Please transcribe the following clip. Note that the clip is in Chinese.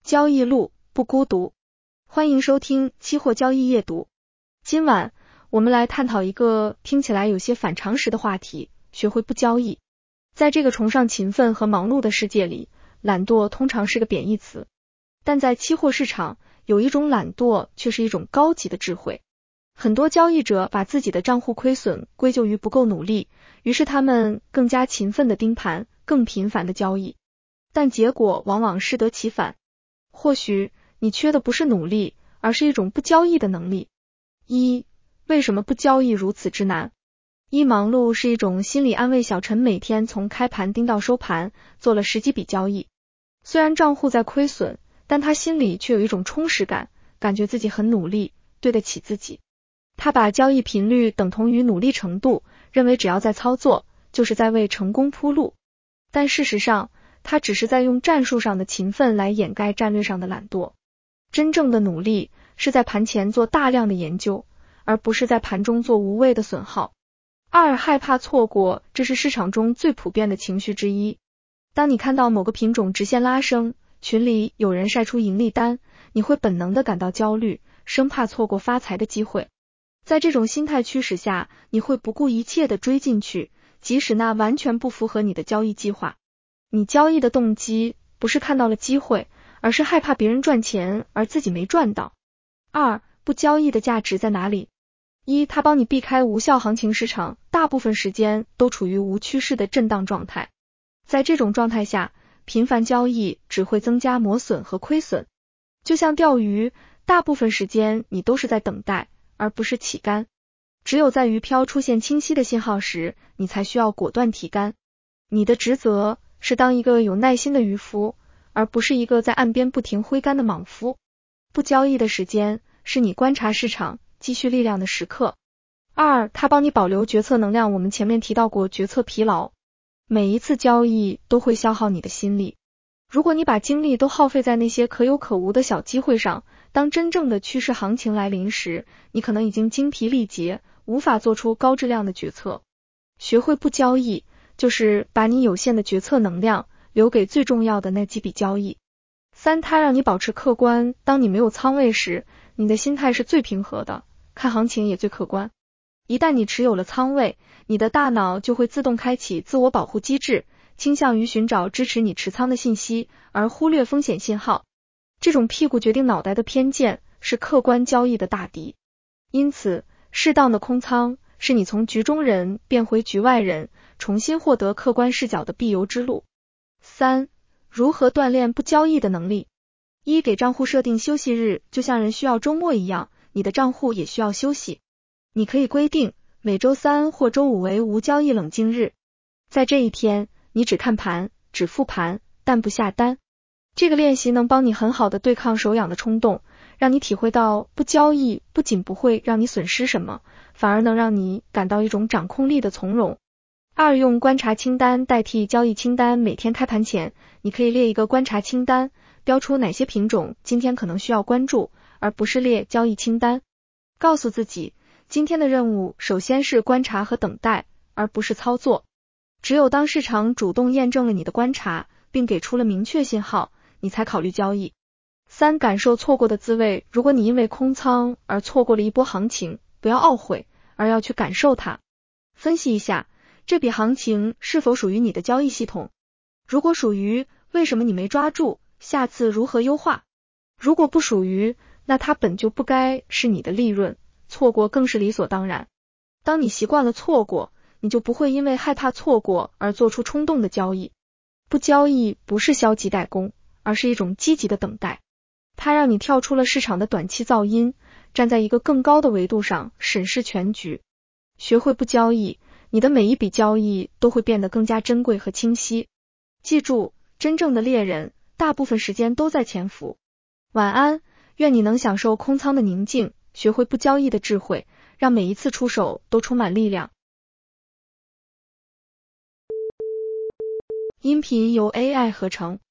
交易路不孤独，欢迎收听期货交易夜读。今晚我们来探讨一个听起来有些反常识的话题，学会不交易。在这个崇尚勤奋和忙碌的世界里，懒惰通常是个贬义词，但在期货市场，有一种懒惰却是一种高级的智慧。很多交易者把自己的账户亏损归咎于不够努力，于是他们更加勤奋的盯盘，更频繁的交易，但结果往往适得其反。或许你缺的不是努力，而是一种不交易的能力。为什么不交易如此之难？忙碌是一种心理安慰。小陈每天从开盘盯到收盘，做了10几笔交易，虽然账户在亏损，但他心里却有一种充实感，感觉自己很努力，对得起自己。他把交易频率等同于努力程度，认为只要在操作，就是在为成功铺路。但事实上，他只是在用战术上的勤奋来掩盖战略上的懒惰。真正的努力是在盘前做大量的研究，而不是在盘中做无谓的损耗。害怕错过，这是市场中最普遍的情绪之一。当你看到某个品种直线拉升，群里有人晒出盈利单，你会本能的感到焦虑，生怕错过发财的机会。在这种心态驱使下，你会不顾一切的追进去，即使那完全不符合你的交易计划。你交易的动机不是看到了机会，而是害怕别人赚钱而自己没赚到。不交易的价值在哪里？它帮你避开无效行情。市场大部分时间都处于无趋势的震荡状态，在这种状态下，频繁交易只会增加磨损和亏损。就像钓鱼，大部分时间你都是在等待，而不是起竿。只有在鱼漂出现清晰的信号时，你才需要果断提竿。你的职责是当一个有耐心的渔夫，而不是一个在岸边不停挥竿的莽夫。不交易的时间是你观察市场、积蓄力量的时刻。它帮你保留决策能量。我们前面提到过决策疲劳，每一次交易都会消耗你的心力。如果你把精力都耗费在那些可有可无的小机会上，当真正的趋势行情来临时，你可能已经精疲力竭，无法做出高质量的决策。学会不交易，就是把你有限的决策能量留给最重要的那几笔交易。它让你保持客观。当你没有仓位时，你的心态是最平和的，看行情也最客观。一旦你持有了仓位，你的大脑就会自动开启自我保护机制，倾向于寻找支持你持仓的信息，而忽略风险信号。这种屁股决定脑袋的偏见是客观交易的大敌。因此，适当的空仓是你从局中人变回局外人，重新获得客观视角的必由之路。如何锻炼不交易的能力？给账户设定休息日，就像人需要周末一样，你的账户也需要休息。你可以规定每周3或周5为无交易冷静日，在这一天，你只看盘，只复盘，但不下单。这个练习能帮你很好的对抗手痒的冲动，让你体会到不交易不仅不会让你损失什么，反而能让你感到一种掌控力的从容。用观察清单代替交易清单。每天开盘前，你可以列一个观察清单，标出哪些品种今天可能需要关注，而不是列交易清单。告诉自己，今天的任务首先是观察和等待，而不是操作。只有当市场主动验证了你的观察，并给出了明确信号，你才考虑交易。感受错过的滋味。如果你因为空仓而错过了一波行情，不要懊悔，而要去感受它。分析一下，这笔行情是否属于你的交易系统？如果属于，为什么你没抓住？下次如何优化？如果不属于，那它本就不该是你的利润，错过更是理所当然。当你习惯了错过，你就不会因为害怕错过而做出冲动的交易。不交易不是消极怠工，而是一种积极的等待。它让你跳出了市场的短期噪音，站在一个更高的维度上审视全局。学会不交易，你的每一笔交易都会变得更加珍贵和清晰。记住，真正的猎人大部分时间都在潜伏。晚安，愿你能享受空仓的宁静，学会不交易的智慧，让每一次出手都充满力量。音频由 AI 合成。